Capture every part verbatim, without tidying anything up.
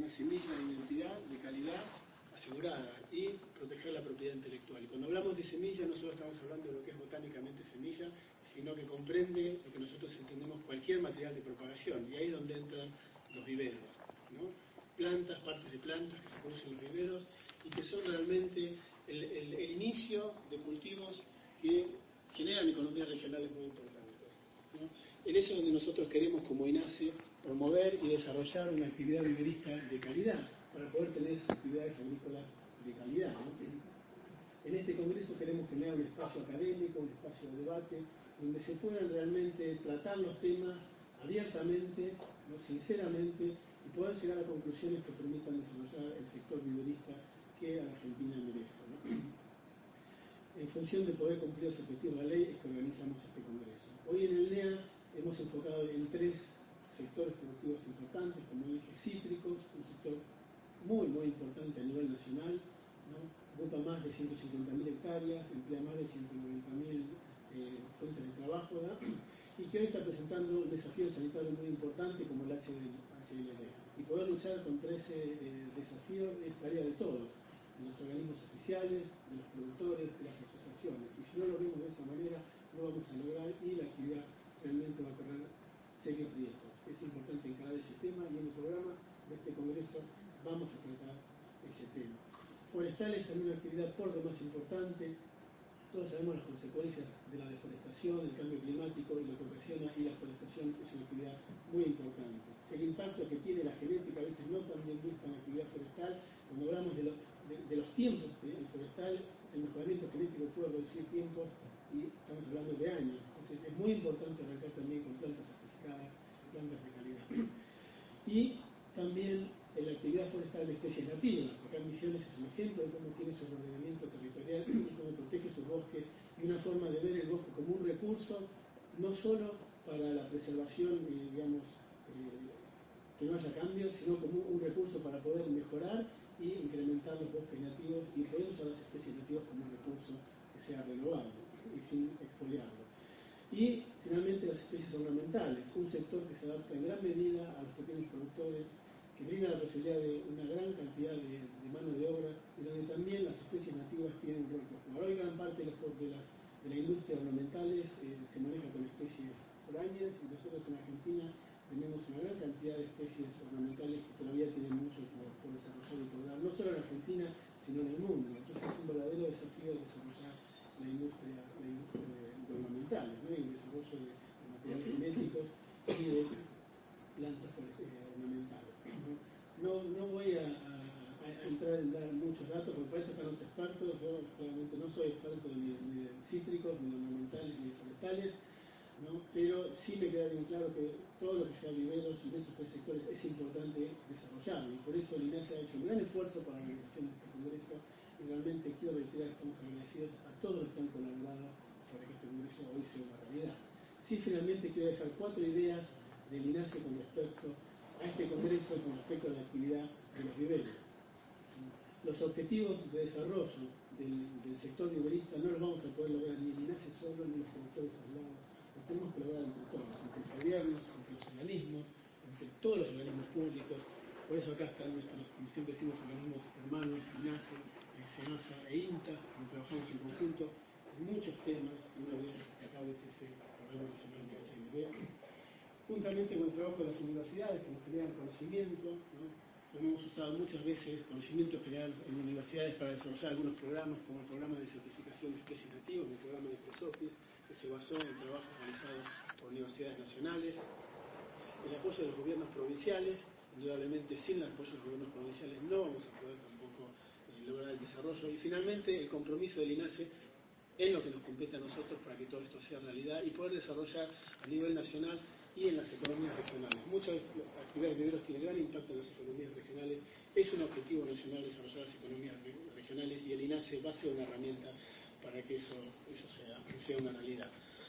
una semilla de identidad, de calidad asegurada y proteger la propiedad intelectual. Y cuando hablamos de semilla no solo estamos hablando de lo que es botánicamente semilla, sino que comprende lo que nosotros entendemos cualquier material de propagación, y ahí es donde entran los viveros, ¿no? Plantas, partes de plantas que se producen en los viveros y que son realmente el, el, el inicio de cultivos que generan economías regionales muy importantes, ¿no? En eso es donde nosotros queremos, como INASE, promover y desarrollar una actividad viverista de calidad para poder tener esas actividades agrícolas de calidad, ¿no? En este congreso queremos generar un espacio académico, un espacio de debate, donde se puedan realmente tratar los temas abiertamente, ¿no? sinceramente, y poder llegar a conclusiones que permitan desarrollar el sector viverista que a la Argentina merece, ¿no? En función de poder cumplir los objetivos de la ley es que organizamos este congreso. Hoy en el N E A hemos enfocado en tres sectores productivos importantes, como dije, cítricos, un sector muy, muy importante a nivel nacional, ¿no? Ocupa más de ciento cincuenta mil hectáreas, emplea más de ciento noventa mil eh, fuentes de trabajo, ¿no? Y que hoy está presentando un desafío sanitario muy importante como el H I V. Y poder luchar contra ese eh, desafío es tarea de todos, de los organismos oficiales, de los productores, de las asociaciones. Y si no lo vemos de esa manera, no vamos a lograr y la actividad realmente va a correr serios riesgos. Es importante encarar ese tema y en el programa de este congreso vamos a tratar ese tema. Forestal es también una actividad por demás importante. Todos sabemos las consecuencias de la deforestación, el cambio climático y lo que ocasiona, y la forestación es una actividad muy importante. El impacto que tiene la genética, a veces no tan bien vista en la actividad forestal, cuando hablamos de los, de, de los tiempos, ¿sí? El forestal, el mejoramiento genético puede reducir tiempos y estamos hablando de años. Entonces es muy importante arrancar también con plantas certificadas, plantas de calidad. Y también en la actividad forestal de especies nativas. Acá en Misiones es un ejemplo de cómo tiene su ordenamiento territorial y cómo protege sus bosques, y una forma de ver el bosque como un recurso, no solo para la preservación, eh, digamos, eh, que no haya cambios, sino como un recurso para poder mejorar y incrementar los bosques nativos y poder usar las especies nativas como un recurso que sea renovable y sin expoliarlo. Y finalmente las especies ornamentales, un sector que se adapta en gran medida a los pequeños productores, que brinda la posibilidad de una gran cantidad de, de mano de obra, y donde también las especies nativas tienen un rol que jugar. Hoy gran parte de, los, de, las, de la industria ornamentales eh, se maneja con especies foráneas, y nosotros en Argentina tenemos una gran cantidad de especies ornamentales que todavía tienen mucho por, por desarrollar y por dar, no solo en Argentina, sino en el mundo. Entonces es un verdadero desafío desarrollar la industria, la industria de, de ornamentales, ¿no? Y el desarrollo de, de materiales genéticos y de plantas eh, ornamentales. No, no voy a, a, a entrar en dar muchos datos, porque para eso están los expertos. Yo claramente no soy experto ni, ni de cítricos, ni de ornamentales, ni de forestales, ¿no? Pero sí me queda bien claro que todo lo que sea viveros y de esos tres sectores es importante desarrollarlo, y por eso el INASE ha hecho un gran esfuerzo para la organización de este congreso, y realmente quiero reiterar que estamos agradecidos a todos los que han colaborado para que este congreso hoy sea una realidad. Sí, finalmente quiero dejar cuatro ideas del INASE con respecto a este congreso, con respecto a la actividad de los viveros. Los objetivos de desarrollo del, del sector viverista no los vamos a poder lograr ni el INASE solo, ni los productores aislados. Los tenemos que lograr entre todos, entre los gobiernos, entre los organismos, entre todos los organismos públicos. Por eso acá están nuestros, como siempre decimos, organismos hermanos, INASE, SENASA e INTA, donde trabajamos en conjunto en muchos temas, y uno de ellos destacables es el Programa Nacional de H I V, juntamente con el trabajo de las universidades que nos generan conocimiento, ¿no? Hemos usado muchas veces conocimiento general en universidades para desarrollar algunos programas, como el programa de certificación de especies nativas, el programa de PROSOPIS, que se basó en trabajos realizados por universidades nacionales. El apoyo de los gobiernos provinciales, indudablemente sin el apoyo de los gobiernos provinciales no vamos a poder tampoco eh, lograr el desarrollo. Y finalmente el compromiso del INASE en lo que nos compete a nosotros para que todo esto sea realidad y poder desarrollar a nivel nacional y en las economías regionales. Muchas actividades de viveros tienen gran impacto en las economías regionales. Es un objetivo nacional desarrollar las economías regionales, y el INASE va a ser una herramienta para que eso, eso sea, sea una realidad.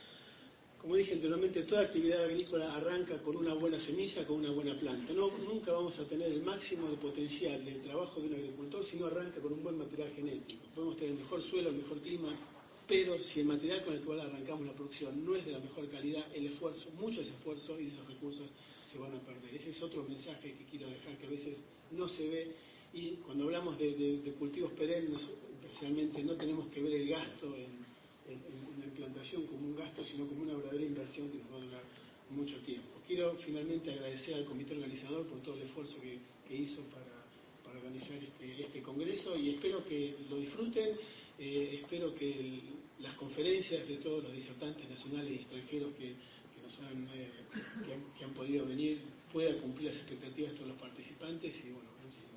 Como dije anteriormente, toda actividad agrícola arranca con una buena semilla, con una buena planta. No, nunca vamos a tener el máximo de potencial del trabajo de un agricultor si no arranca con un buen material genético. Podemos tener el mejor suelo, el mejor clima, pero si el material con el cual arrancamos la producción no es de la mejor calidad, el esfuerzo, mucho ese esfuerzo y esos recursos se van a perder. Ese es otro mensaje que quiero dejar, que a veces no se ve, y cuando hablamos de, de, de cultivos perennes, especialmente, no tenemos que ver el gasto en, en, en la implantación como un gasto, sino como una verdadera inversión que nos va a durar mucho tiempo. Quiero finalmente agradecer al comité organizador por todo el esfuerzo que, que hizo para, para organizar este, este congreso, y espero que lo disfruten. Eh, espero que el, las conferencias de todos los disertantes nacionales y extranjeros que, que nos han, eh, que han, que han podido venir puedan cumplir las expectativas de todos los participantes, y bueno, muchísimas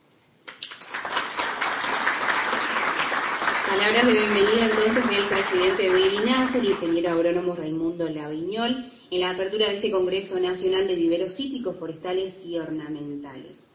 gracias. Palabras de bienvenida entonces del presidente de INASER, el ingeniero agrónomo Raimundo Laviñol, en la apertura de este Congreso Nacional de Viveros Cítricos, Forestales y Ornamentales.